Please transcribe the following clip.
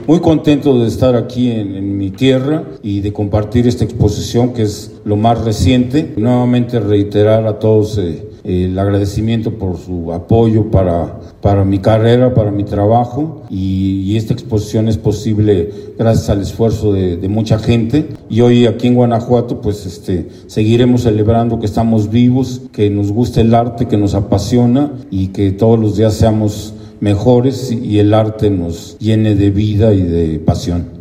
Muy contento de estar aquí en mi tierra y de compartir esta exposición que es lo más reciente. Nuevamente reiterar a todos el agradecimiento por su apoyo para mi carrera, para mi trabajo, y esta exposición es posible gracias al esfuerzo de mucha gente. Y hoy aquí en Guanajuato pues seguiremos celebrando que estamos vivos, que nos gusta el arte, que nos apasiona y que todos los días seamos mejores y el arte nos llene de vida y de pasión.